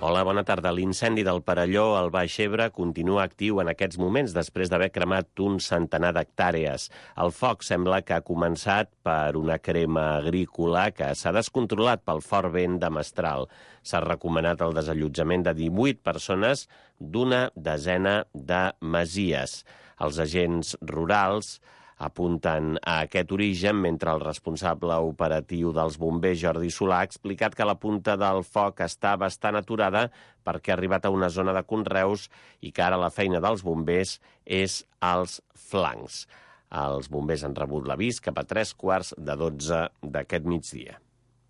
Hola, bona tarda. L'incendi del Perelló al Baix Ebre continua actiu en aquests moments després d'haver cremat un centenar d'hectàrees. El foc sembla que ha començat per una crema agrícola que s'ha descontrolat pel fort vent de mestral. S'ha recomanat el desallotjament de 18 persones d'una desena de masies. Els agents rurals apunten a aquest origen, mentre el responsable operatiu dels bombers, Jordi Solà, ha explicat que la punta del foc està bastant aturada perquè ha arribat a una zona de conreus i que ara la feina dels bombers és als flancs. Els bombers han rebut l'avís cap a 11:45 d'aquest migdia.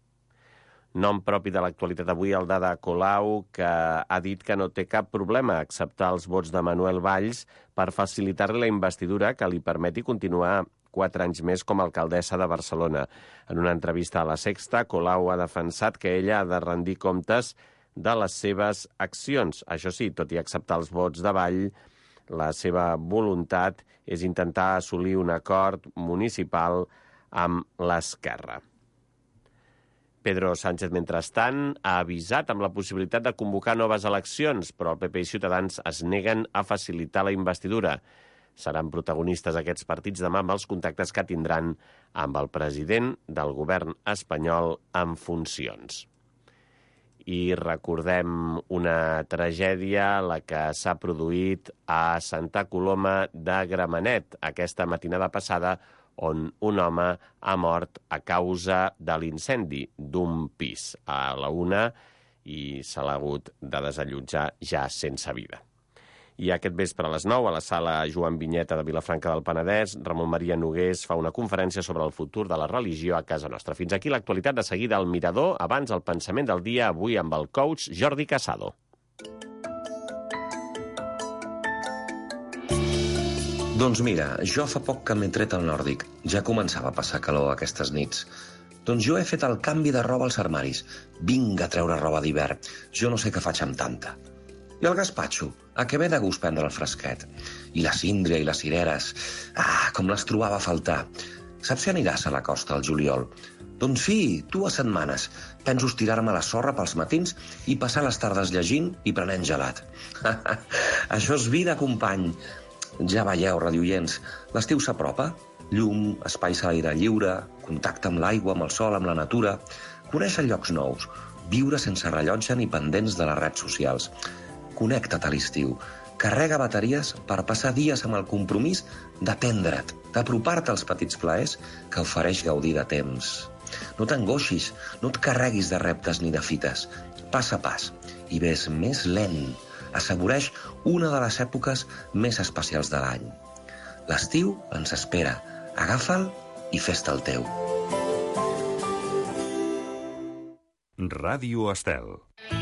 Nom propi de l'actualitat avui, el d'Ada Colau, que ha dit que no té cap problema a acceptar els vots de Manuel Valls per facilitar-li la investidura que li permeti continuar 4 anys més com a alcaldessa de Barcelona. En una entrevista a La Sexta, Colau ha defensat que ella ha de rendir comptes de les seves accions. Això sí, tot i acceptar els vots de Vall, la seva voluntat és intentar assolir un acord municipal amb l'Esquerra. Pedro Sánchez, mentrestant, ha avisat amb la possibilitat de convocar noves eleccions, però el PP i Ciutadans es neguen a facilitar la investidura. Seran protagonistes aquests partits demà amb els contactes que tindran amb el president del govern espanyol en funcions. I recordem una tragèdia, la que s'ha produït a Santa Coloma de Gramenet aquesta matinada passada, on un home ha mort a causa de l'incendi d'un pis a la 1 i se l'ha hagut de desallotjar ja sense vida. I aquest vespre a les 9, a la sala Joan Vinyeta de Vilafranca del Penedès, Ramon Maria Nogués fa una conferència sobre el futur de la religió a casa nostra. Fins aquí l'actualitat, de seguida al Mirador, abans el pensament del dia, avui amb el coach Jordi Casado. Doncs mira, jo fa poc que m'he tret el nòrdic. Ja començava a passar calor aquestes nits. Doncs jo he fet el canvi de roba als armaris. Vinga a treure roba d'hivern. Jo no sé què faig amb tanta. I el gaspatxo, a què ve de gust prendre el fresquet. I la síndria i les cireres. Com les trobava a faltar. Saps si aniràs a la costa al juliol? Doncs sí, 2 setmanes. Penso estirar-me a la sorra pels matins i passar les tardes llegint i prenent gelat. Això és vida, company. Ja veieu, radioients, l'estiu s'apropa. Llum, espais a l'aire lliure, contacte amb l'aigua, amb el sol, amb la natura, conèixer llocs nous, viure sense rellotge ni pendents de les redes socials. Connecta't a l'estiu, carrega bateries per passar dies amb el compromís d'atendre't, d'apropar-te als petits plaers que ofereix gaudir de temps. No t'angoixis, no et carreguis de reptes ni de fites. Pas a pas, i ves més lent. Assaboreix una de les èpoques més especials de l'any. L'estiu ens espera. Agafa'l i fes-te'l teu. Ràdio Estel.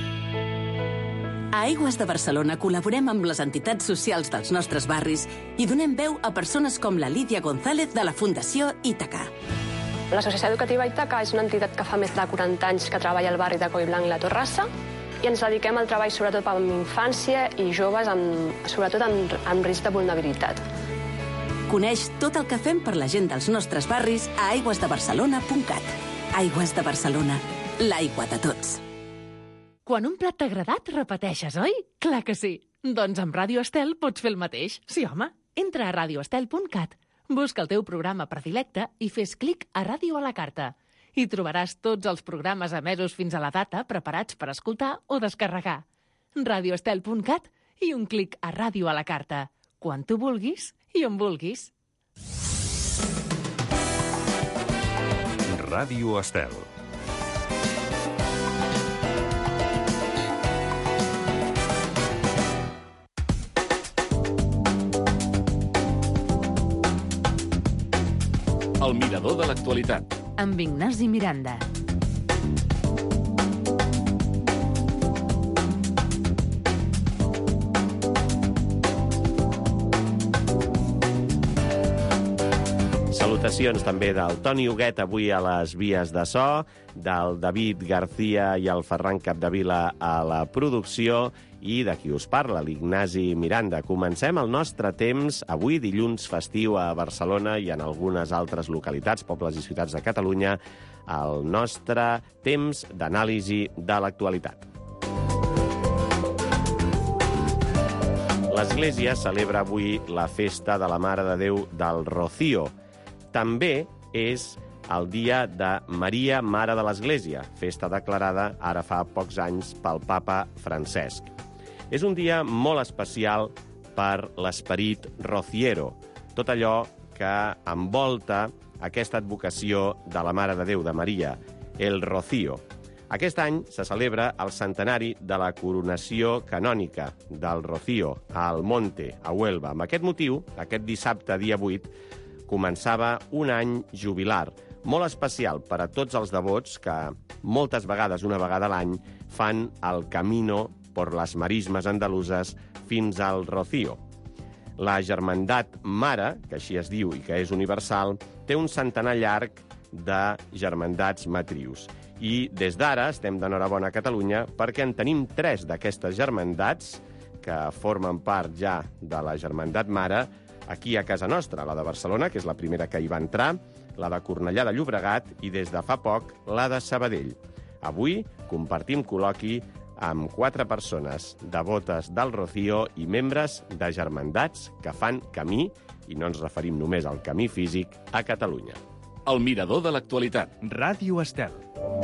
A Aigües de Barcelona col·laborem amb les entitats socials dels nostres barris i donem veu a persones com la Lídia González de la Fundació Ítaca. L'Associació Educativa Ítaca és una entitat que fa més de 40 anys que treballa al barri de Collblanc i la Torrassa i ens dediquem al treball sobretot amb infància i joves, sobretot amb risc de vulnerabilitat. Coneix tot el que fem per la gent dels nostres barris a aigüesdebarcelona.cat. Aigües de Barcelona, l'aigua de tots. Quan un plat t'ha agradat, repeteixes, oi? Clar que sí. Doncs amb Ràdio Estel pots fer el mateix. Sí, home. Entra a radioestel.cat, busca el teu programa predilecte i fes clic a Ràdio a la carta. Hi trobaràs tots els programes emesos fins a la data preparats per escoltar o descarregar. radioestel.cat i un clic a Ràdio a la carta. Quan tu vulguis i on vulguis. Ràdio Estel. El mirador de l'actualitat. Amb Ignasi Miranda. Salutacions també del Toni Huguet avui a les vies de so, del David García i el Ferran Capdevila a la producció i de qui us parla, l'Ignasi Miranda. Comencem el nostre temps avui dilluns festiu a Barcelona i en algunes altres localitats, pobles i ciutats de Catalunya, el nostre temps d'anàlisi de l'actualitat. L'Església celebra avui la festa de la Mare de Déu del Rocío. També és el dia de Maria, Mare de l'Església, festa declarada ara fa pocs anys pel papa Francesc. És un dia molt especial per l'esperit rociero, tot allò que envolta aquesta advocació de la Mare de Déu, de Maria, el Rocío. Aquest any se celebra el centenari de la coronació canònica del Rocío a Almonte, a Huelva. Amb aquest motiu, aquest dissabte, dia 8, començava un any jubilar, molt especial per a tots els devots que moltes vegades, una vegada a l'any, fan el camino por las marismas andaluses fins al Rocío. La Germandat Mare, que així es diu i que és universal, té un centenar llarg de germandats matrius. I des d'ara estem d'enhorabona a Catalunya perquè en tenim 3 d'aquestes germandats que formen part ja de la Germandat Mare aquí a casa nostra, la de Barcelona, que és la primera que hi va entrar, la de Cornellà de Llobregat i des de fa poc la de Sabadell. Avui compartim col·loqui amb 4 persones devotes del Rocío i membres de germandats que fan camí, i no ens referim només al camí físic, a Catalunya. El mirador de l'actualitat. Ràdio Estel.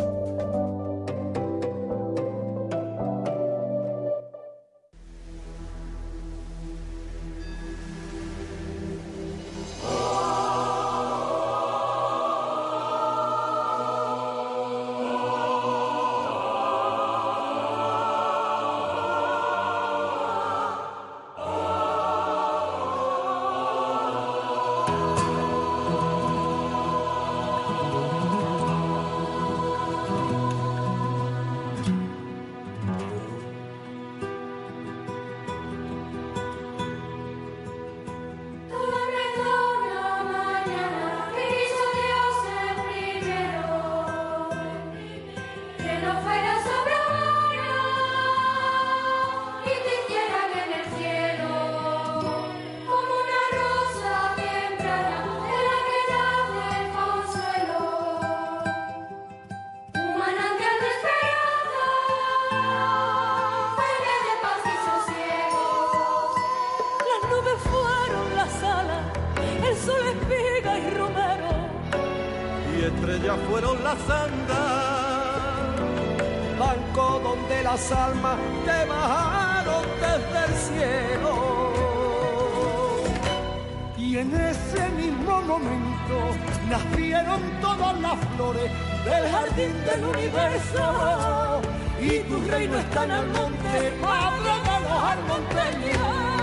Estrellas fueron las andas, banco donde las almas te bajaron desde el cielo. Y en ese mismo momento nacieron todas las flores del jardín del universo. Y tu reino está en el monte, madre de los almonteños.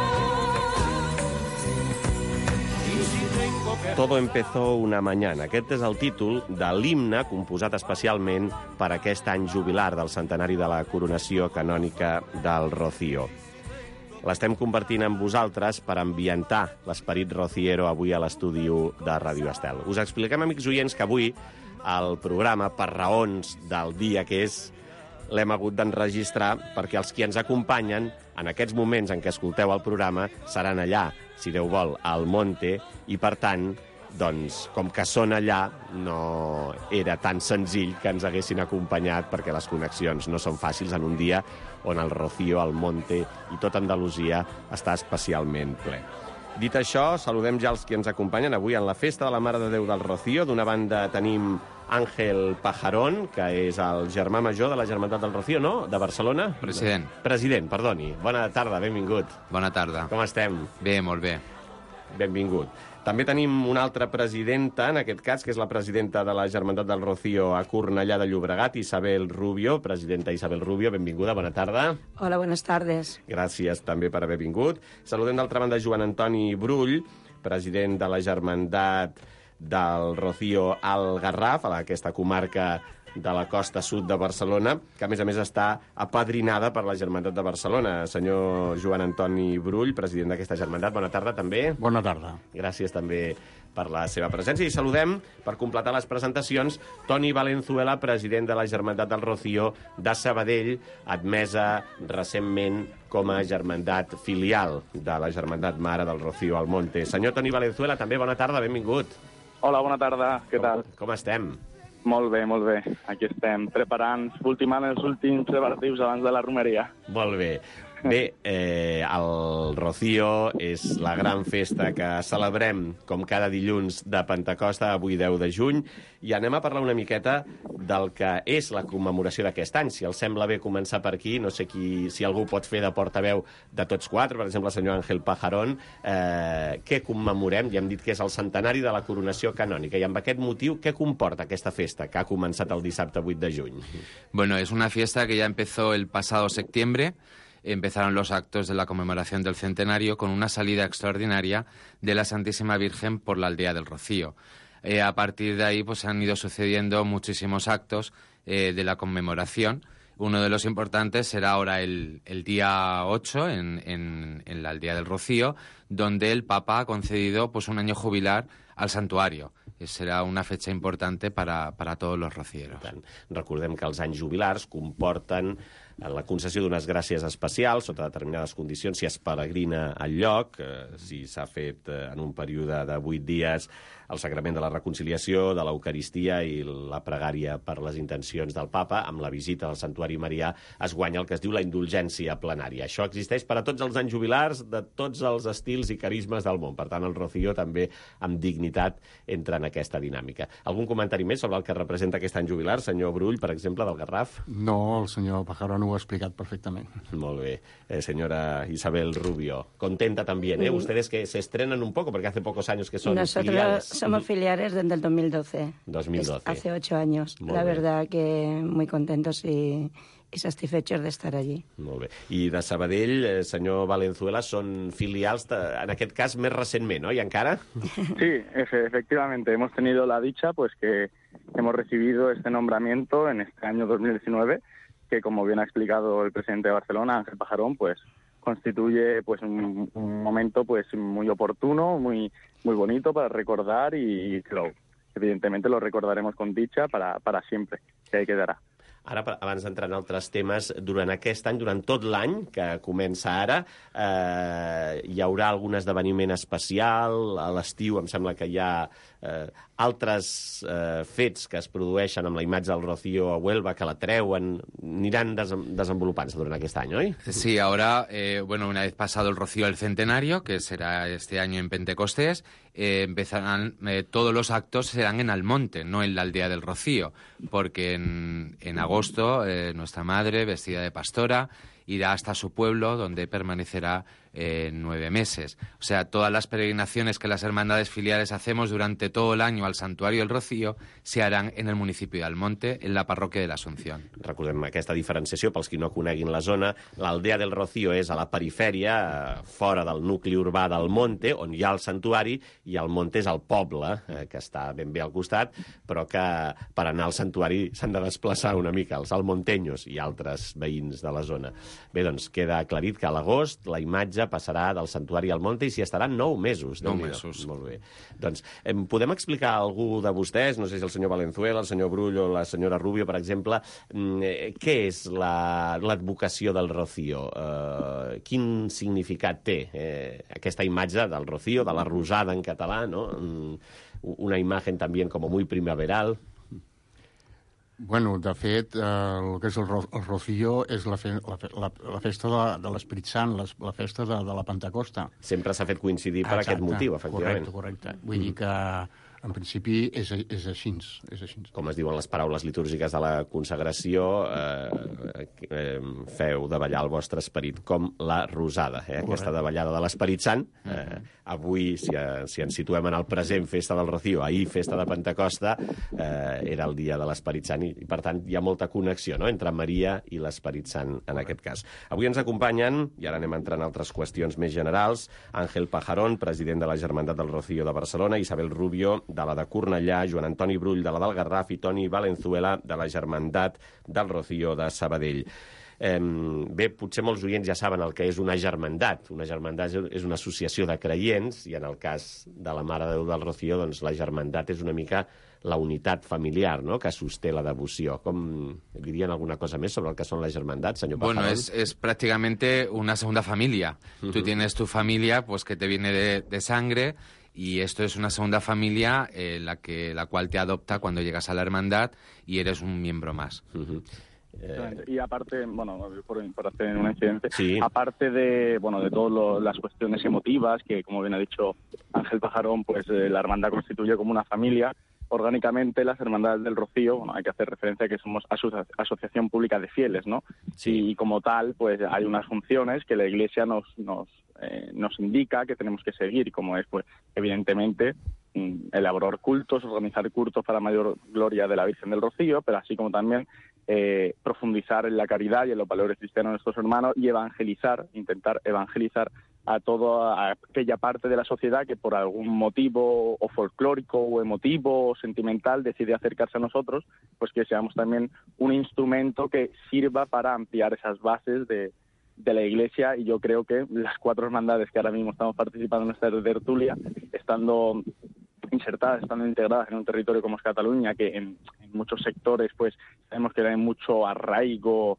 Todo empezó una mañana. Aquest és el títol de l'himne composat especialment per aquest any jubilar del centenari de la coronació canònica del Rocío. L'estem compartint amb vosaltres per ambientar l'esperit rociero avui a l'estudi de Ràdio Estel. Us expliquem, amics oients, que avui el programa, per raons del dia que és, l'hem hagut d'enregistrar perquè els qui ens acompanyen en aquests moments en què escolteu el programa seran allà, si Déu vol, al Monte, i per tant, doncs, com que són allà, no era tan senzill que ens haguessin acompanyat perquè les connexions no són fàcils en un dia on el Rocío, el Monte i tot Andalusia està especialment ple. Dit això, saludem ja els que ens acompanyen avui en la festa de la Mare de Déu del Rocío. D'una banda tenim Àngel Pajarón, que és el germà major de la Germandat del Rocío, no? De Barcelona? President. President, perdoni. Bona tarda, benvingut. Bona tarda. Com estem? Bé, molt bé. Benvingut. També tenim una altra presidenta, en aquest cas, que és la presidenta de la Germandat del Rocío a Cornellà de Llobregat, Isabel Rubio. Presidenta Isabel Rubio, benvinguda, bona tarda. Hola, buenas tardes. Gràcies també per haver vingut. Saludem d'altra banda Joan Antoni Brull, president de la Germandat del Rocío al Garraf, a aquesta comarca de la costa sud de Barcelona, que a més està apadrinada per la Germandat de Barcelona. Senyor Joan Antoni Brull, president d'aquesta Germandat, bona tarda també. Bona tarda. Gràcies també per la seva presència. I saludem, per completar les presentacions, Toni Valenzuela, president de la Germandat del Rocío de Sabadell, admesa recentment com a germandat filial de la Germandat Mare del Rocío al Monte. Senyor Toni Valenzuela, també bona tarda, benvingut. Hola, bona tarda, què tal? Com estem? Molt bé, molt bé. Aquí estem, preparant, ultimant els últims preparatius abans de la romeria. Molt bé. Bé, el Rocío és la gran festa que celebrem com cada dilluns de Pentecosta, avui 10 de juny, i anem a parlar una miqueta del que és la commemoració d'aquest any. Si els sembla bé començar per aquí, no sé si algú pot fer de portaveu de tots quatre, per exemple, el senyor Ángel Pajarón, què commemorem? Ja hem dit que és el centenari de la coronació canònica, i amb aquest motiu, què comporta aquesta festa que ha començat el dissabte 8 de juny? Bueno, es una fiesta que ya empezó el pasado septiembre. Empezaron los actos de la conmemoración del centenario con una salida extraordinaria de la Santísima Virgen por la aldea del Rocío. A partir de ahí pues han ido sucediendo muchísimos actos de la conmemoración. Uno de los importantes será ahora el día 8 en la aldea del Rocío, donde el Papa ha concedido pues un año jubilar al santuario. Serà una fetge importante para todos los rocieros. Recordem que els anys jubilars comporten la concessió d'unes gràcies especials sota determinades condicions, si es peregrina al lloc, si s'ha fet en un període de 8 dies el sacrament de la reconciliació, de l'Eucaristia i la pregària per les intencions del Papa, amb la visita al Santuari Marià es guanya el que es diu la indulgència plenària. Això existeix per a tots els anys jubilars de tots els estils i carismes del món. Per tant, el Rocío també amb dignitat entra en aquesta dinàmica. Algun comentari més sobre el que representa aquest any jubilar, senyor Brull, per exemple, del Garraf? No, el senyor Pajarón ho ha explicat perfectament. Molt bé. Señora Isabel Rubio, contenta también, ¿eh? Ustedes que se estrenan un poco, porque hace pocos años que son filiales. Somos filiales desde el 2012. 2012. Hace 8 años. Molt la bé. verdad que muy contentos y satisfechos de estar allí. Molt bé. I de Sabadell, senyor Valenzuela, són filials, en aquest cas, més recentment, ¿no? ¿Y encara? Sí, efectivamente. Hemos tenido la dicha pues que hemos recibido este nombramiento en este año 2019, que como bien ha explicado el presidente de Barcelona, Ángel Pajarón, pues constituye pues un momento pues muy oportuno, muy bonito para recordar y evidentemente lo recordaremos con dicha para siempre, que ahí quedarà. Ara, abans d'entrar en altres temes, durant aquest any, durant tot l'any, que comença ara, hi haurà algun esdeveniment especial. A l'estiu em sembla que hi ha altres fets que es produeixen amb la imatge del Rocío a Huelva, que la treuen, aniran desenvolupant-se durant aquest any, oi? Sí, ahora, una vez pasado el Rocío del Centenario, que será este año en Pentecostés, empezarán, todos los actos serán en Almonte, no en la aldea del Rocío, porque en agosto nuestra madre, vestida de pastora, irá hasta su pueblo, donde permanecerá 9 meses. O sea, todas las peregrinaciones que las hermandades filiales hacemos durante todo el año al Santuario del Rocío se harán en el municipio de Almonte, en la parroquia de la Asunción. Recordem aquesta diferenciació, pels qui no coneguin la zona. L'aldea del Rocío és a la perifèria, fora del nucli urbà del Monte, on hi ha el santuari, i el Monte és el poble, que està ben bé al costat, però que per anar al santuari s'han de desplaçar una mica, els almonteños i altres veïns de la zona. Bé, doncs queda aclarit que a l'agost la imatge passarà del santuari al Monte i s'hi estaran 9 mesos. 9 mesos. Molt bé. Doncs podem explicar a algú de vostès, no sé si el senyor Valenzuela, el senyor Brull o la senyora Rubio, per exemple, què és l'advocació del Rocío? Quin significat té aquesta imatge del Rocío, de la rosada en català, no? Una imagen també com muy primaveral. Bueno, de fet, el que és el Rocío és la festa de l'Esperit Sant, la festa de la Pentecosta. Sempre s'ha fet coincidir per aquest motiu, efectivament. Correcte. Vull dir que, en principi, és així. Com es diuen les paraules litúrgiques de la consagració, feu davallar el vostre esperit, com la rosada, aquesta davallada de l'Esperit Sant. Avui, si ens situem en el present, festa del Rocío, ahir, festa de Pentecosta, era el dia de l'Esperit Sant, i per tant hi ha molta connexió, no?, entre Maria i l'Esperit Sant en aquest cas. Avui ens acompanyen, i ara anem a entrar en altres qüestions més generals, Ángel Pajarón, president de la Germandat del Rocío de Barcelona, Isabel Rubio, de la de Cornellà, Joan Antoni Brull, de la del Garraf, i Toni Valenzuela, de la Germandat del Rocío de Sabadell. Bé, potser molts oients ja saben el que és una germandat. Una germandat és una associació de creients, i en el cas de la Mare de Déu del Rocío, doncs la germandat és una mica la unitat familiar, no?, que sosté la devoció. Com dirien alguna cosa més sobre el que són les germandats, senyor Pajarón? Bueno, es prácticamente una segunda familia. Tú tienes tu familia, pues que te viene de sangre, y esto es una segunda familia la cual te adopta cuando llegas a la hermandad y eres un miembro más. Y aparte, bueno, por hacer una incidencia, sí. Aparte de todas las cuestiones emotivas, que como bien ha dicho Ángel Pajarón, pues la hermandad constituye como una familia. Orgánicamente, las Hermandades del Rocío, hay que hacer referencia a que somos asociación pública de fieles, ¿no? Sí. Y como tal, pues hay unas funciones que la Iglesia nos indica que tenemos que seguir, como es, pues, evidentemente, elaborar cultos, organizar cultos para mayor gloria de la Virgen del Rocío, pero así como también profundizar en la caridad y en los valores cristianos de nuestros hermanos y intentar evangelizar a toda aquella parte de la sociedad que por algún motivo o folclórico o emotivo o sentimental decide acercarse a nosotros, pues que seamos también un instrumento que sirva para ampliar esas bases de la Iglesia. Y yo creo que las 4 hermandades que ahora mismo estamos participando en esta tertulia, estando insertadas, estando integradas en un territorio como es Cataluña, que en muchos sectores pues sabemos que no hay mucho arraigo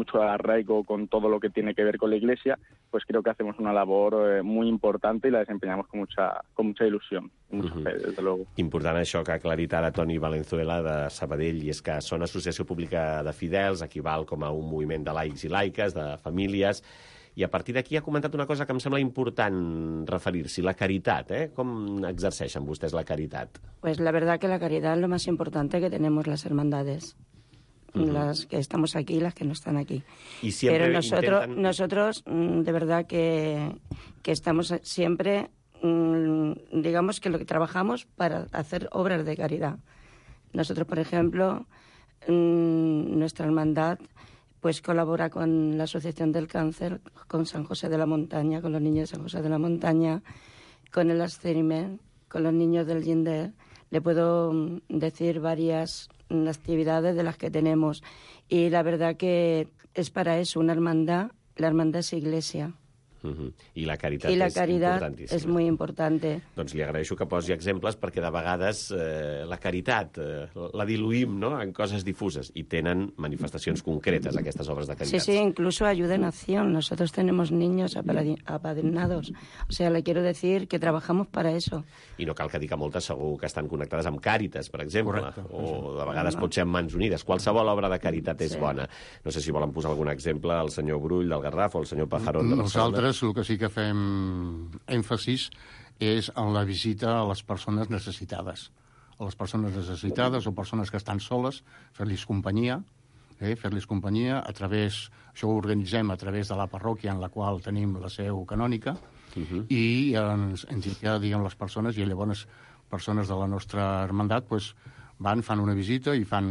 con todo lo que tiene que ver con la Iglesia, pues creo que hacemos una labor muy importante y la desempeñamos con mucha ilusión, con mucha fe, desde luego. Important això que ha aclarit ara Toni Valenzuela de Sabadell, i és que són associació pública de fidels, equival com a un moviment de laics i laiques, de famílies. I a partir d'aquí ha comentat una cosa que em sembla important referir-s'hi, la caritat. Com exerceixen vostès la caritat? Pues la verdad que la caridad es lo más importante que tenemos las hermandades. Las que estamos aquí y las que no están aquí. Y siempre pero nosotros de verdad que estamos siempre, digamos que lo que trabajamos para hacer obras de caridad. Nosotros, por ejemplo, nuestra hermandad pues colabora con la Asociación del Cáncer, con San José de la Montaña, con los niños de San José de la Montaña, con el Alzheimer, con los niños del Ginder. Le puedo decir varias actividades de las que tenemos. Y la verdad que es para eso, una hermandad. La hermandad es iglesia. I la caritat és és muy importante. Doncs li agraeixo que posi exemples perquè de vegades la caritat la diluïm, no?, en coses difuses i tenen manifestacions concretes aquestes obres de caritat. Sí, incluso ayuda en acción. Nosotros tenemos niños apadrinados. O sea, le quiero decir que trabajamos para eso. I no cal que dir que moltes segur que estan connectades amb Càritas, per exemple. Correcte. O de vegades pot ser amb Mans Unides. Qualsevol obra de caritat és bona. No sé si volen posar algun exemple, el senyor Brull del Garraf o el senyor Pajarón de Barcelona. Nosaltres el que sí que fem èmfasis és en la visita a les persones necessitades. A les persones necessitades o persones que estan soles, fer-los companyia, a través, això ho organitzem a través de la parròquia en la qual tenim la seu canònica, i ens indica, diguem, les persones, i llavors persones de la nostra hermandat pues, van, fan una visita i fan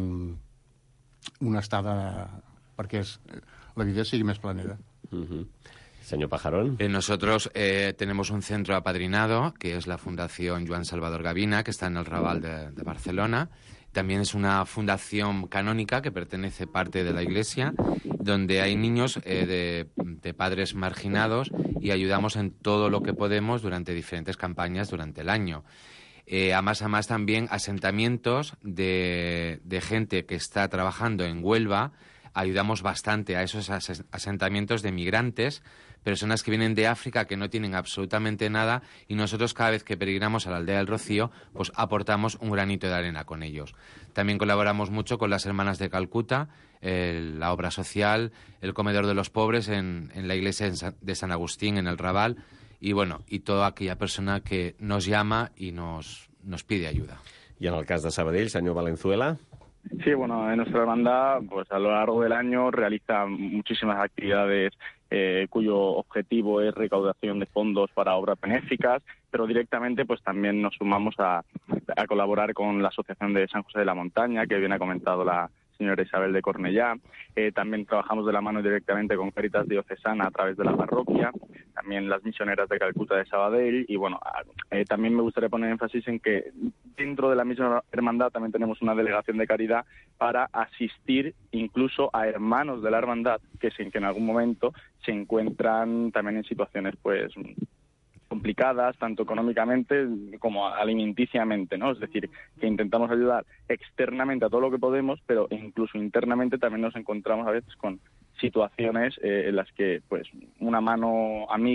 una estada perquè la vida sigui més planera. Señor Pajarón. Nosotros tenemos un centro apadrinado, que es la Fundación Joan Salvador Gavina, que está en el Raval de Barcelona. También es una fundación canónica que pertenece parte de la Iglesia, donde hay niños de padres marginados y ayudamos en todo lo que podemos durante diferentes campañas durante el año. A más también asentamientos de gente que está trabajando en Huelva. Ayudamos bastante a esos asentamientos de migrantes, personas que vienen de África que no tienen absolutamente nada, y nosotros cada vez que peregrinamos a la aldea del Rocío, pues aportamos un granito de arena con ellos. También colaboramos mucho con las Hermanas de Calcuta, la obra social, el comedor de los pobres en la iglesia de San Agustín, en el Raval, y bueno, y toda aquella persona que nos llama y nos pide ayuda. Y en el cas de Sabadell, señor Valenzuela. Sí, bueno, en nuestra hermandad, pues a lo largo del año realiza muchísimas actividades cuyo objetivo es recaudación de fondos para obras benéficas, pero directamente pues también nos sumamos a colaborar con la Asociación de San José de la Montaña, que bien ha comentado la señora Isabel de Cornellá. También trabajamos de la mano directamente con Caritas Diocesana a través de la parroquia, también las misioneras de Calcuta de Sabadell, y bueno, también me gustaría poner énfasis en que dentro de la misma hermandad también tenemos una delegación de caridad para asistir incluso a hermanos de la hermandad que en algún momento se encuentran también en situaciones pues complicadas, tanto económicamente como alimenticiamente, ¿no? Es decir, que intentamos ayudar externamente a todo lo que podemos, pero incluso internamente también nos encontramos a veces con situaciones en las que pues una mano amiga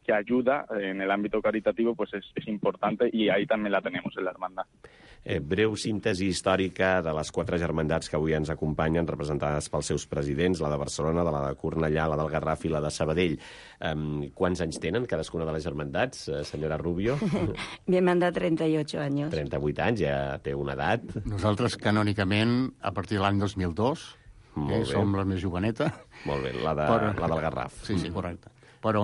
que ayuda en el ámbito caritativo, pues es importante y ahí también la tenemos en la hermandad. Breu síntesi històrica de les 4 germandats que avui ens acompanyen, representades pels seus presidents, la de Barcelona, la de Cornellà, la del Garraf i la de Sabadell. Quants anys tenen cadascuna de les germandats, senyora Rubio? Mi hermandad 38 años. 38 anys, ja té una edat. Nosaltres, canònicament, a partir de l'any 2002, som la més joveneta. Molt bé, la del Garraf. Sí, correcte. Però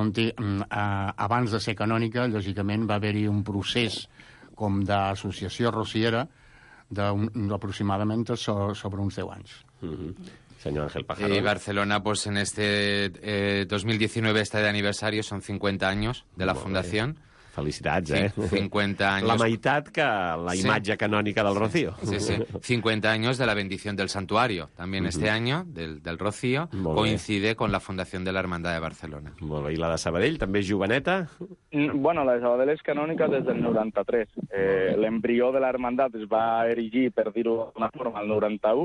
abans de ser canònica, lògicament, va haver-hi un procés com d'associació rociera aproximadament sobre uns 10 anys. Señor Ángel Pajarón. Y Barcelona, pues en este 2019 está de aniversario, son 50 años de la fundación. Felicitats, 50 años. La meitat que la imatge canònica del Rocío. Sí. 50 años de la bendición del santuario. También este año, del Rocío, coincide con la fundación de la Hermandad de Barcelona. Molt bé. I la de Sabadell, també és joveneta? Bueno, la de Sabadell és canònica des del 93. L'embrió de la hermandad es va erigir, per dir-ho d'una forma, al 91,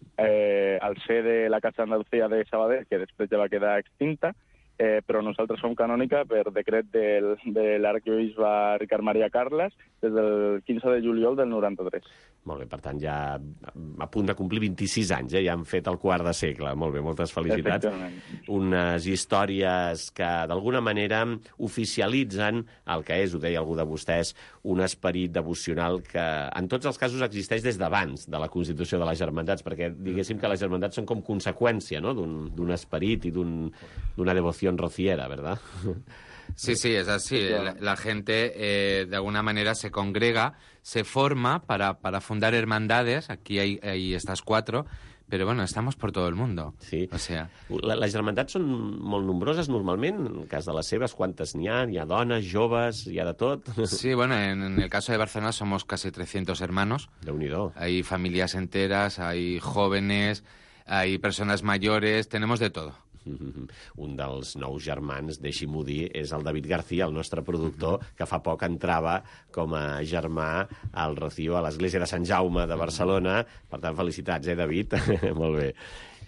al ser de la Casa Andalucía de Sabadell, que després ja va quedar extinta, però nosaltres som canònica per decret de l'arquebisbe Ricard Maria Carles des del 15 de juliol del 93. Molt bé, per tant, ja a punt de complir 26 anys, ja han fet el quart de segle. Molt bé, moltes felicitats. Unes històries que, d'alguna manera, oficialitzen el que és, ho deia algú de vostès, un esperit devocional que, en tots els casos, existeix des d'abans de la constitució de les germandats, perquè, diguéssim que les germandats són com conseqüència, no?, d'un esperit i d'una devoció rociera, ¿verdad? Sí, es así. La gente, de alguna manera, se congrega, se forma para fundar hermandades. Aquí hay estas 4, pero bueno, estamos por todo el mundo. Sí. O sea... Les germandats són molt nombroses, normalment. En el cas de les seves, quantes n'hi ha? Hi ha dones, joves, hi ha de tot? Sí, bueno, en el caso de Barcelona somos casi 300 hermanos. Déu-n'hi-do. Hay familias enteras, hay jóvenes, hay personas mayores, tenemos de todo. Un dels nous germans, deixi-m'ho dir, és el David García, el nostre productor, que fa poc entrava com a germà al Rocío, a l'església de Sant Jaume de Barcelona. Per tant, felicitats, David? Molt bé.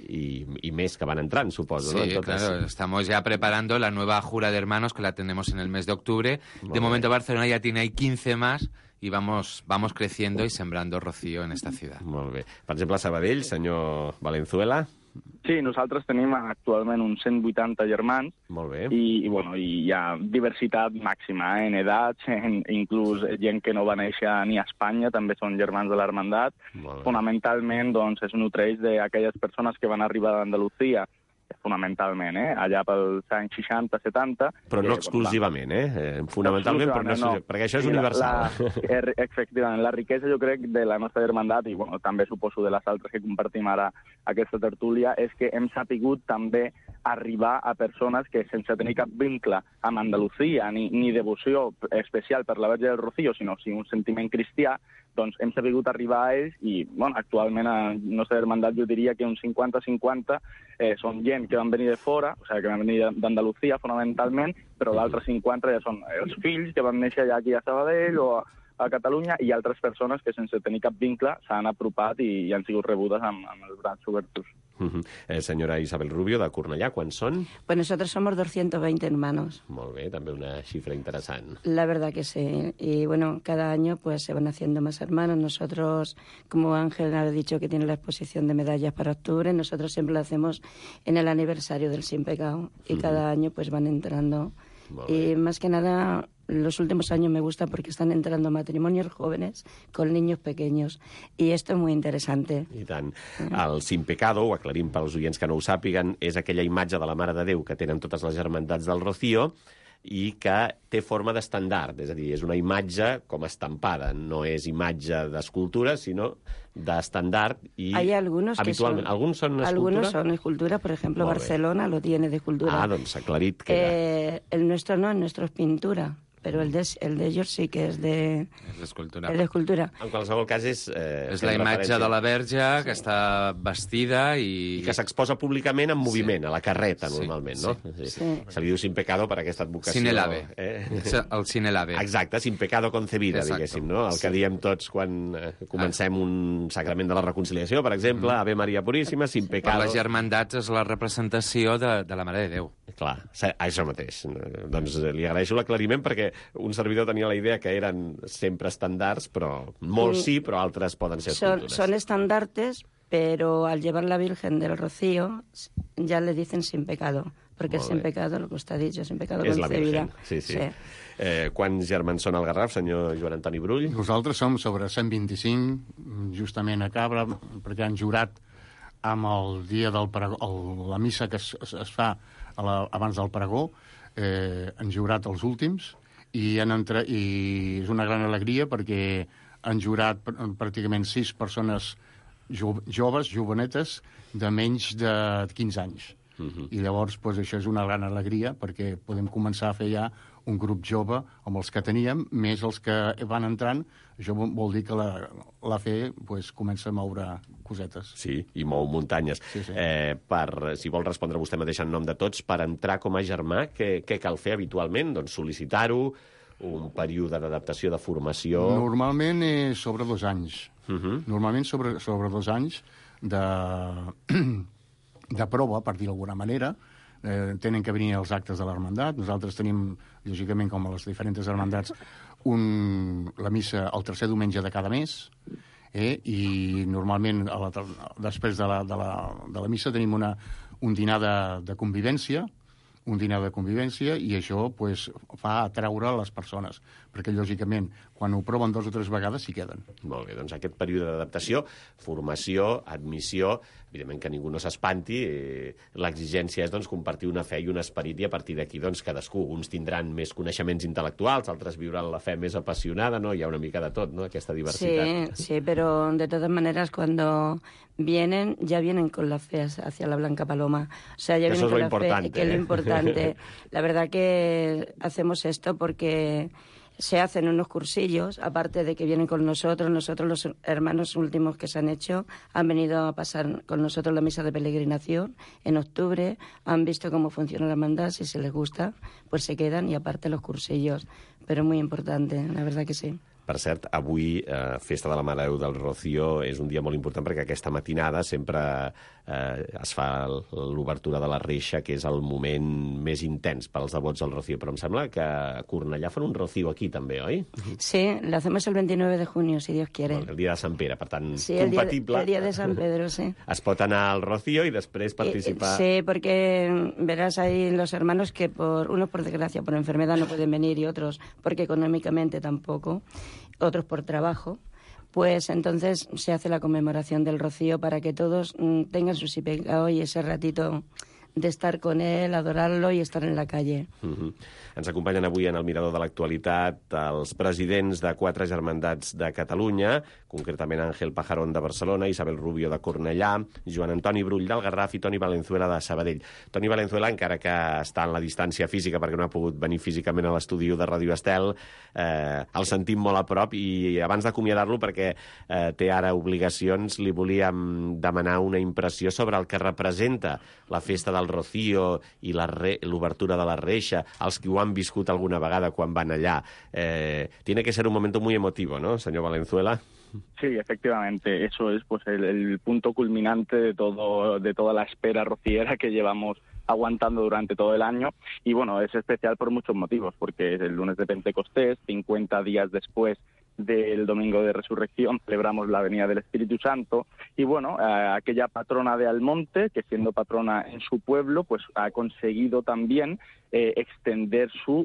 Y més que van entrant, suposo, ¿no? Sí, claro, estamos ya preparando la nueva jura de hermanos, que la tenemos en el mes de octubre. De momento Barcelona ya tiene ahí 15 más, y vamos creciendo y sembrando rocío en esta ciudad. Molt bé. Per exemple, a Sabadell, senyor Valenzuela... Sí, nosaltres tenim actualment uns 180 germans. Molt bé. I hi ha diversitat màxima en edats, inclús gent que no va néixer ni a Espanya, també són germans de l'hermandat. Fonamentalment, doncs, es nutreix d'aquelles persones que van arribar d'Andalusia, fonamentalment, allà pels anys 60-70. Però no exclusivament, fonamentalment, però no, perquè això és universal. Efectivament, la riquesa, jo crec, de la nostra germandat, i bueno, també suposo de les altres que compartim ara aquesta tertúlia, és que hem sapigut també arribar a persones que, sense tenir cap vincle amb Andalusia, ni devoció especial per la Verge del Rocío, sinó un sentiment cristià, doncs hem sabut arribar a ells i, bueno, actualment a la nostra hermandat jo diria que un 50-50 són gent que van venir de fora, o sigui, que van venir d'Andalusia fonamentalment, però l'altre 50 ja són els fills que van néixer ja aquí a Sabadell o a Catalunya i altres persones que sense tenir cap vincle s'han apropat i han sigut rebudes amb els braços oberts. Senyora Isabel Rubio, de Cornellà, ¿cuántos son? Pues nosotros somos 220 hermanos. Molt bé, també una xifra interessant. La verdad que sí. Y bueno, cada año pues se van haciendo más hermanos. Nosotros, como Ángel ha dicho que tiene la exposición de medallas para octubre, nosotros siempre lo hacemos en el aniversario del Sin Pecado. Y cada año pues van entrando. Y más que nada, los últimos años me gusta porque están entrando matrimonios jóvenes con niños pequeños. Y esto es muy interesante. I tant. El Sin Pecado, ho aclarim pels oients que no ho sàpiguen, és aquella imatge de la Mare de Déu que tenen totes les germandats del Rocío i que té forma d'estandard, és a dir, és una imatge com estampada, no és imatge d'escultura, sinó d'estandard i hay algunos habitualment. Que son, algunos son escultura, por ejemplo, Barcelona lo tiene de escultura. Doncs aclarit que el nuestro no, el nuestro es pintura. pero el de ellos sí que és de... És d'escultura. És d'escultura. En qualsevol cas és la imatge de la Verge que està vestida i que s'exposa públicament en moviment, a la carreta, normalment, no? Sí. Se li diu sin pecado per aquesta advocació. Sin el ave. El sin el ave. Exacte, sin pecado concebida, diguéssim, no? El que diem tots quan comencem un sacrament de la reconciliació, per exemple, Ave Maria Puríssima, sin pecado... Per les germandats és la representació de la Mare de Déu. Clar, això mateix. Doncs li agraeixo l'aclariment perquè un servidor tenia la idea que eren sempre estandards, però molts sí, però altres poden ser escultures. Son estandartes, pero al llevar la Virgen del Rocío ya le dicen sin pecado, porque sin pecado, lo que usted ha dicho, sin pecado concebida. Sí. Quants germans són al Garraf, senyor Joan Antoni Brull? Nosaltres som sobre 125, justament a Cabra, perquè han jurat amb el dia del pregó, la missa que es fa abans del pregó, han jurat els últims, i és una gran alegria perquè han jurat pràcticament 6 persones joves, jovenetes, de menys de 15 anys. I llavors això és una gran alegria perquè podem començar a fer ja un grup jove amb els que teníem, més els que van entrant. Això vol dir que la fe comença a moure cosetes. Sí, i mou muntanyes. Sí. Si vol respondre vostè mateix en nom de tots, per entrar com a germà, què cal fer habitualment? Doncs sol·licitar-ho, un període d'adaptació, de formació... Normalment és sobre 2 anys. Normalment sobre 2 anys de prova, per dir d'alguna manera. Tenen que venir els actes de l'hermandat. Nosaltres tenim, lògicament, com a les diferents hermandats, la missa el tercer diumenge de cada mes, i normalment després de la missa tenim un dinar de convivència, i això fa atraure les persones, perquè lògicament quan ho proven 2 o 3 vegades s'hi queden. Molt bé, doncs aquest període d'adaptació, formació, admissió, evidentment que ningú no s'espanti, l'exigència és compartir una fe i un esperit, i a partir d'aquí cadascú, uns tindran més coneixements intel·lectuals, altres viuran la fe més apassionada, no? Hi ha una mica de tot, no?, aquesta diversitat. Sí, pero de todas maneras cuando vienen, ya vienen con la fe hacia la Blanca Paloma. O sea, ya vienen con la fe, que es lo importante. La verdad que hacemos esto porque se hacen unos cursillos, aparte de que vienen con nosotros los hermanos últimos que se han hecho, han venido a pasar con nosotros la misa de peregrinación en octubre, han visto cómo funciona la hermandad, si se les gusta, pues se quedan, y aparte los cursillos. Pero muy importante, la verdad que sí. Per cert, avui, Festa de la Mare de Déu del Rocío, és un dia molt important perquè aquesta matinada sempre es fa l'obertura de la reixa, que és el moment més intens pels devots del Rocío. Però em sembla que a Cornellà fan un Rocío aquí també, oi? Sí, lo hacemos el 29 de junio, si Dios quiere. El dia de Sant Pere, per tant, sí, compatible. El dia de Sant Pedro, sí. Es pot anar al Rocío i després participar... Sí, porque verás ahí los hermanos que unos por desgracia, por enfermedad no pueden venir, y otros porque económicamente tampoco, otros por trabajo, pues entonces se hace la conmemoración del Rocío para que todos tengan su pecado y ese ratito de estar con él, adorarlo y estar en la calle. Ens acompanyen avui en el Mirador de l'Actualitat els presidents de 4 germandats de Catalunya, concretament Àngel Pajarón de Barcelona, Isabel Rubio de Cornellà, Joan Antoni Brull del Garraf i Toni Valenzuela de Sabadell. Toni Valenzuela, encara que està en la distància física perquè no ha pogut venir físicament a l'estudi de Ràdio Estel, el sentim molt a prop, i abans d'acomiadar-lo, perquè té ara obligacions, li volíem demanar una impressió sobre el que representa la festa del Rocío i l'obertura de la reixa, els que ho han viscut alguna vegada quan van allá. Tiene que ser un momento muy emotivo, ¿no, señor Valenzuela? Sí, efectivamente, eso es pues el punto culminante de toda la espera rociera que llevamos aguantando durante todo el año, y bueno, es especial por muchos motivos, porque es el lunes de Pentecostés, 50 días después del Domingo de Resurrección, celebramos la venida del Espíritu Santo, y bueno, aquella patrona de Almonte, que siendo patrona en su pueblo, pues ha conseguido también extender su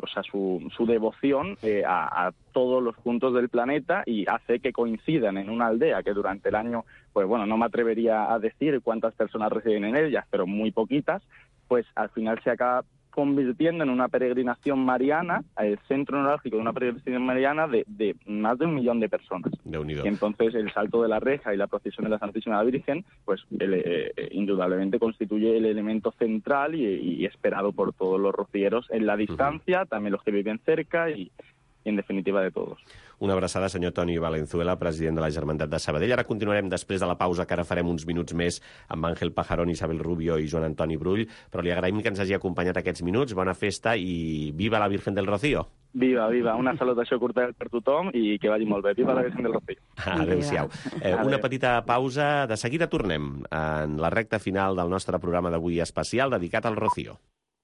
devoción a todos los puntos del planeta, y hace que coincidan en una aldea que durante el año, pues bueno, no me atrevería a decir cuántas personas residen en ellas, pero muy poquitas, pues al final se acaba convirtiendo en una peregrinación mariana, el centro neurálgico de una peregrinación mariana de más de 1 millón de personas. Déu-n'hi-do. Y entonces el salto de la reja y la procesión de la Santísima Virgen, pues indudablemente constituye el elemento central y esperado por todos los rocieros en la distancia, también los que viven cerca y en definitiva de todos. Una abraçada, senyor Toni Valenzuela, president de la Germandat de Sabadell. Ara continuarem després de la pausa, que ara farem uns minuts més amb Ángel Pajarón, Isabel Rubio i Joan Antoni Brull, però li agraïm que ens hagi acompanyat aquests minuts. Bona festa i viva la Virgen del Rocío. Viva, viva. Una salutació curta per tothom i que vagi molt bé. Viva la Virgen del Rocío. Adéu-siau. Una petita pausa. De seguida tornem en la recta final del nostre programa d'avui especial dedicat al Rocío.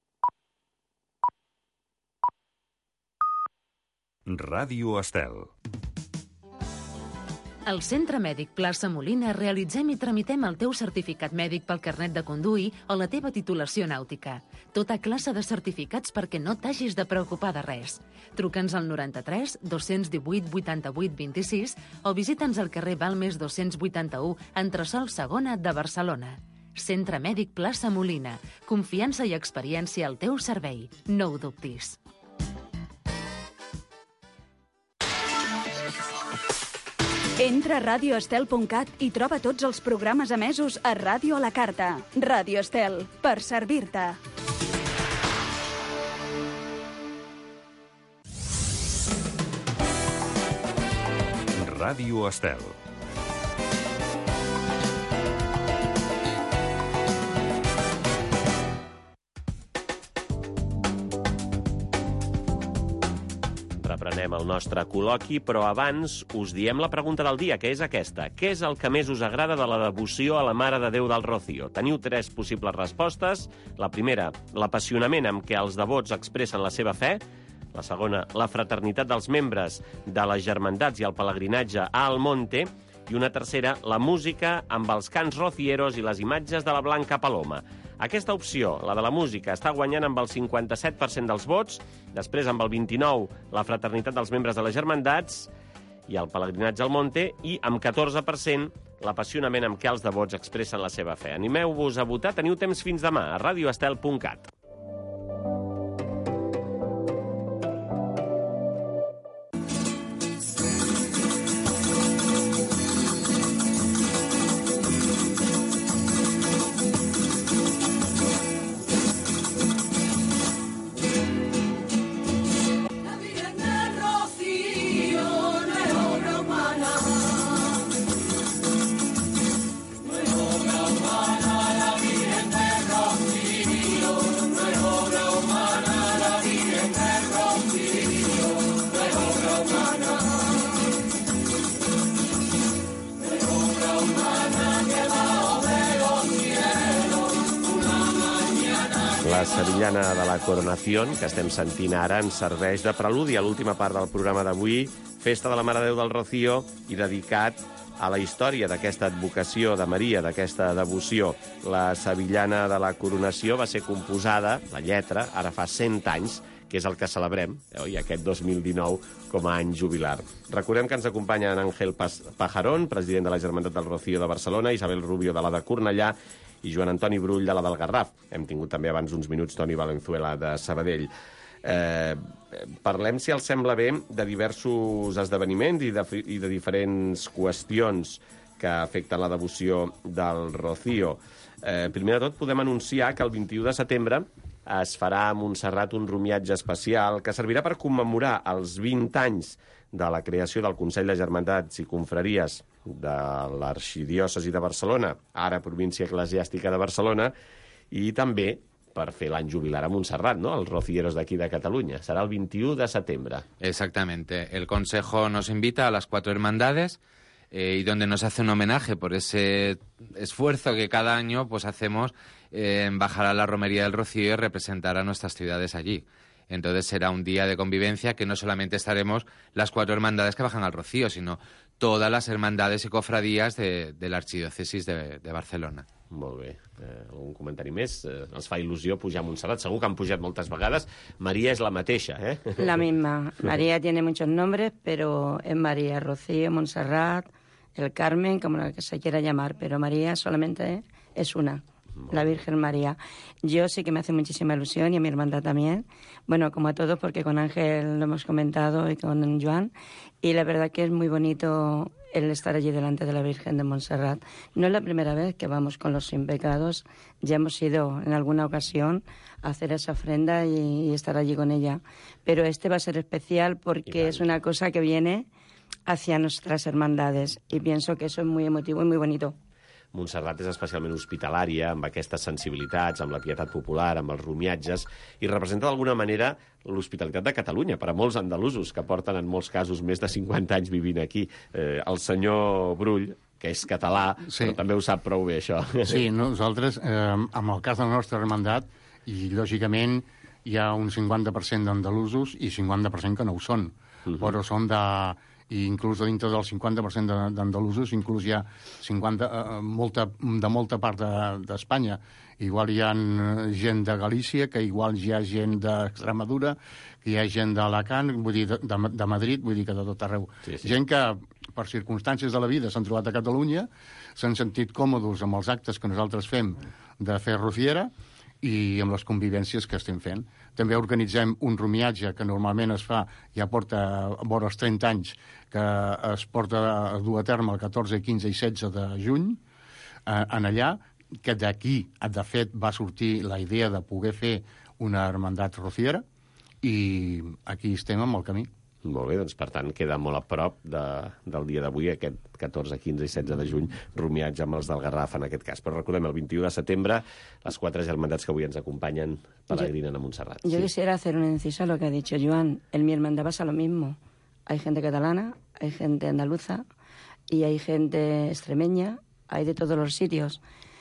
Ràdio Estel. Al Centre Mèdic Plaça Molina realitzem i tramitem el teu certificat mèdic pel carnet de conduir o la teva titulació nàutica. Tota classe de certificats perquè no t'hagis de preocupar de res. Truca'ns al 93 218 88 26 o visita'ns al carrer Balmes 281, entresòl segona de Barcelona. Centre Mèdic Plaça Molina. Confiança i experiència al teu servei. No ho dubtis. Entra a radioestel.cat i troba tots els programes emesos a Ràdio a la Carta. Ràdio Estel, per servir-te. Ràdio Estel. Reprenem el nostre col·loqui, però abans us diem la pregunta del dia, que és aquesta. Què és el que més us agrada de la devoció a la Mare de Déu del Rocío? Teniu 3 possibles respostes. La primera, l'apassionament amb què els devots expressen la seva fe. La segona, la fraternitat dels membres de les germandats i el pelegrinatge a Almonte. I una tercera, la música amb els cants rocieros i les imatges de la Blanca Paloma. Aquesta opció, la de la música, està guanyant amb el 57% dels vots, després amb el 29% la fraternitat dels membres de les germandats i el pelegrinatge al Monte, i amb 14% l'apassionament amb què els devots expressen la seva fe. Animeu-vos a votar, teniu temps fins demà a radioestel.cat. La sevillana de la Coronación, que estem sentint ara, ens serveix de preludi a l'última part del programa d'avui, Festa de la Mare de Déu del Rocío, i dedicat a la història d'aquesta advocació de Maria, d'aquesta devoció. La sevillana de la Coronació va ser composada, la lletra, ara fa 100 anys, que és el que celebrem, i aquest 2019 com a any jubilar. Recordem que ens acompanyen Ángel Pajarón, president de la Germandat del Rocío de Barcelona, Isabel Rubio, de la de Cornellà, i Joan Antoni Brull, de la del Garraf. Hem tingut també abans uns minuts Toni Valenzuela, de Sabadell. Parlem, si els sembla bé, de diversos esdeveniments i de diferents qüestions que afecten la devoció del Rocío. Primer de tot, podem anunciar que el 21 de setembre es farà a Montserrat un romiatge especial que servirà per commemorar els 20 anys de la creació del Consell de Germandats i Confraries de l'Arxidiòcesi de Barcelona, ara província eclesiàstica de Barcelona, i també per fer l'any jubilar a Montserrat, ¿no? Els rocieros d'aquí de Catalunya. Serà el 21 de setembre. Exactamente. El Consejo nos invita a las 4 hermandades y donde nos hace un homenaje por ese esfuerzo que cada año pues hacemos en bajar a la Romería del Rocío y representar a nuestras ciudades allí. Entonces será un día de convivencia que no solamente estaremos las 4 hermandades que bajan al Rocío, sino todas las hermandades y cofradías de la Archidiócesis de Barcelona. Molt bé. Algun comentari més? Els fa il·lusió pujar a Montserrat. Segur que han pujat moltes vegades. María es la mateixa, ¿eh? La misma. María tiene muchos nombres, pero es María. Rocío, Montserrat, el Carmen, como la que se quiera llamar, pero María solamente es una. la Virgen María. Yo sí que me hace muchísima ilusión y a mi hermandad también. Bueno, como a todos, porque con Ángel lo hemos comentado y con Joan. Y la verdad que es muy bonito el estar allí delante de la Virgen de Montserrat. No es la primera vez que vamos con los sin pecados. Ya hemos ido en alguna ocasión a hacer esa ofrenda y estar allí con ella. Pero este va a ser especial porque es una cosa que viene hacia nuestras hermandades. Y pienso que eso es muy emotivo y muy bonito. Montserrat és especialment hospitalària, amb aquestes sensibilitats, amb la pietat popular, amb els romiatges, i representa d'alguna manera l'hospitalitat de Catalunya per a molts andalusos que porten en molts casos més de 50 anys vivint aquí. El senyor Brull, que és català, però també ho sap prou bé, això. Sí, nosaltres, amb el cas de la nostra hermandat, i lògicament hi ha un 50% d'andalusos i 50% que no ho són, però són i inclús dintre del 50% d'andalusos, inclús hi ha de molta part d'Espanya. Igual hi ha gent de Galícia, que igual hi ha gent d'Extremadura, que hi ha gent d'Alacant, vull dir, de Madrid, vull dir que de tot arreu. Sí. Gent que, per circumstàncies de la vida, s'han trobat a Catalunya, s'han sentit còmodes amb els actes que nosaltres fem de fer rociera i amb les convivències que estem fent. També organitzem un romiatge que normalment es fa, ja porta vora els 30 anys, que es porta a dur a terme el 14, 15 i 16 de juny, en allà, que d'aquí, de fet, va sortir la idea de poder fer una hermandat rociera, i aquí estem amb el camí. Molt bé, doncs per tant queda molt a prop del dia d'avui, aquest 14, 15 i 16 de juny, romiatge amb els del Garraf en aquest cas. Però recordem, el 21 de setembre, les 4 germandats que avui ens acompanyen peregrinen a Montserrat. Yo quisiera hacer un inciso a lo que ha dicho Joan. En mi hermandad pasa lo mismo. Hay gente catalana, hay gente andaluza y hay gente extremeña, hay de todos los sitios.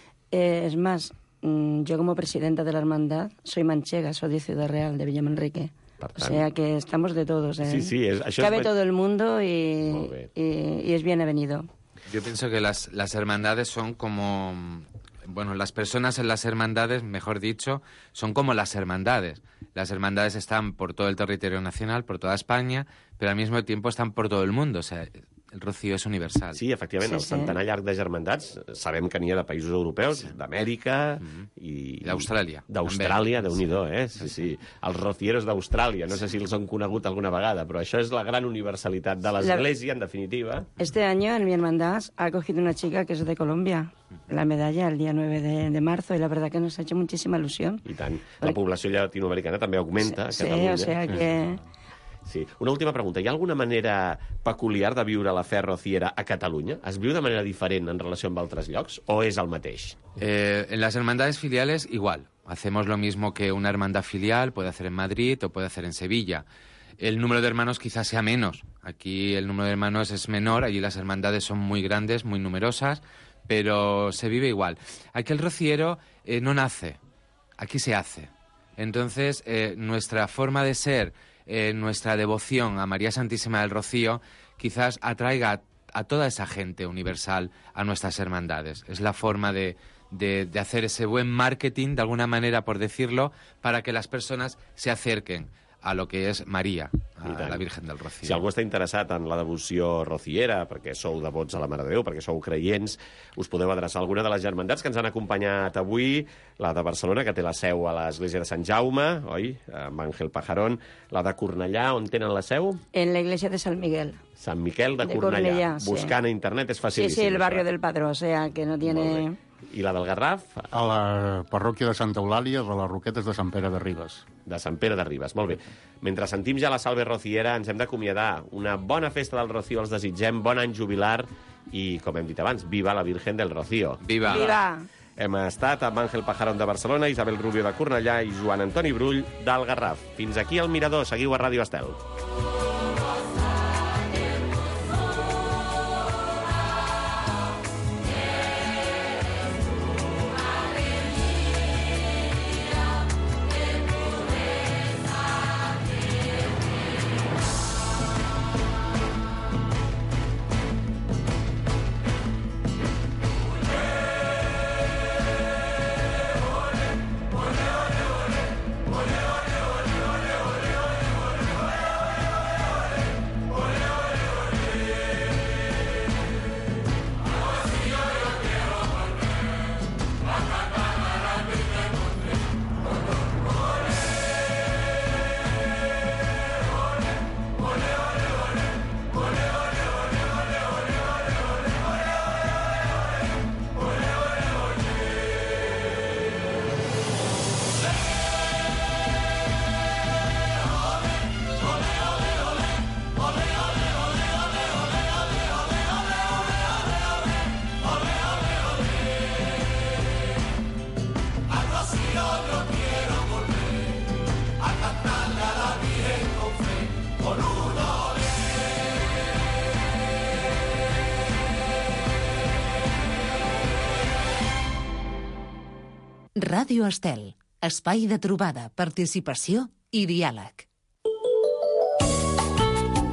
Es más, yo como presidenta de la hermandad soy manchega, soy de Ciudad Real, de Villamanrique. O sea que estamos de todos. Sí, cabe todo el mundo y es bienvenido. Yo pienso que las hermandades son como... Bueno, las personas en las hermandades, mejor dicho, son como las hermandades. Las hermandades están por todo el territorio nacional, por toda España, pero al mismo tiempo están por todo el mundo. O sea, el rocío és universal. Sí, efectivament, el centenar llarg de germandats sabem que n'hi ha de països europeus, d'Amèrica i... d'Austràlia. D'Austràlia, Déu-n'hi-do, Sí. Els rocieros d'Austràlia, no sé si els han conegut alguna vegada, però això és la gran universalitat de l'Església, en definitiva. Este año en mi hermandad ha cogido una chica que es de Colombia, la medalla el día 9 de marzo, y la verdad que nos ha hecho muchísima ilusión. I tant. La població latinoamericana també augmenta a Catalunya. Sí, o sea que... Sí. Una última pregunta. Hi ha alguna manera peculiar de viure la fe rociera a Catalunya? Es viu de manera diferent en relació amb altres llocs o és el mateix? En las hermandades filiales, igual. Hacemos lo mismo que una hermandad filial puede hacer en Madrid o puede hacer en Sevilla. El número de hermanos quizás sea menos. Aquí el número de hermanos es menor, allí las hermandades son muy grandes, muy numerosas, pero se vive igual. Aquí el rociero no nace, aquí se hace. Entonces, nuestra forma de ser... nuestra devoción a María Santísima del Rocío quizás atraiga a toda esa gente universal a nuestras hermandades. Es la forma de hacer ese buen marketing, de alguna manera, por decirlo, para que las personas se acerquen a lo que és Maria, a la Virgen del Rocío. Si algú està interessat en la devoció rociera, perquè sou devots a la Mare de Déu, perquè sou creients, us podeu adreçar a alguna de les germandats que ens han acompanyat avui, la de Barcelona, que té la seu a l'església de Sant Jaume, oi? Amb Ángel Pajarón, la de Cornellà, on tenen la seu? En la iglesia de San Miguel. Sant Miquel de Cornellà. Buscant a internet és facilíssim. Sí, el barrio del Padró, o sea, que no tiene... I la del Garraf? A la parròquia de Santa Eulàlia, de les Roquetes de Sant Pere de Ribes. De Sant Pere de Ribes, molt bé. Mentre sentim ja la Salve Rociera, ens hem d'acomiadar. Una bona festa del Rocío els desitgem, bon any jubilar i, com hem dit abans, viva la Virgen del Rocío. Viva! Viva! Hem estat amb Ángel Pajarón de Barcelona, Isabel Rubio de Cornellà i Joan Antoni Brull del Garraf. Fins aquí el Mirador. Seguiu a Ràdio Estel. Ràdio Estel, espai de trobada, participació i diàleg.